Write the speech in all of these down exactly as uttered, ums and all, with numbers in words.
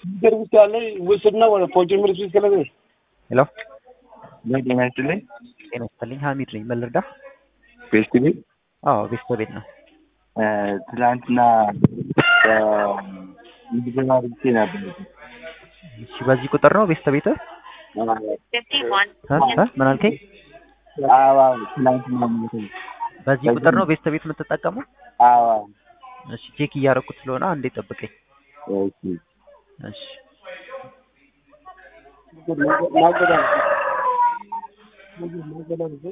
ውስጥ ያለ ውስድና ወደ ፎርቹን ምርት ውስጥ ከለለ ሄሎ ጤና ይስጥልኝ። ጤና ይስጥልኝ። ሀሚድ ነኝ። ምን ልርዳህ? ቤስት ቤት? አዎ ቤስት ቤት ነው። ትላንትና ምዝገባ አድርጌ ነበር። እሺ በዚህ ቁጥር ነው ቤስት ቤት? ምን አልከኝ? አዎ ትላንትና ምዝገባ በዚህ ቁጥር ነው ቤስት ቤት የምትጠቀመው? አዎ እሺ ቼክ እያደረኩት ስለሆነ አንዴ ጠብቀኝ። ኦኬ እሺ ማገዳ ማገዳ ነው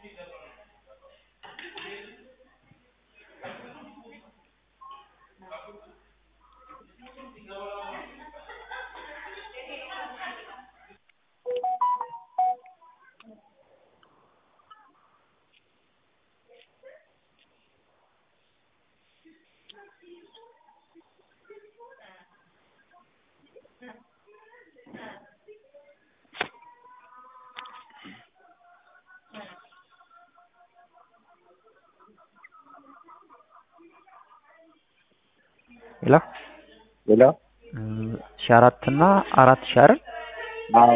ሄሎ ሄሎ ሺህ አራት እና አራት ሺህ አይደል? አዎ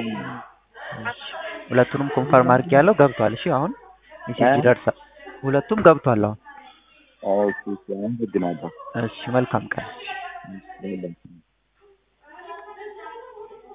ሁለቱንም ኮንፈርም አድርጌያለሁ። ገብቷል። እሺ አሁን ሜሴጅ ይደርሳል። ሁለቱም ገብቷል አሁን። ኦኬ አመሰግናለሁ። እሺ መልካም ቀን። እሺ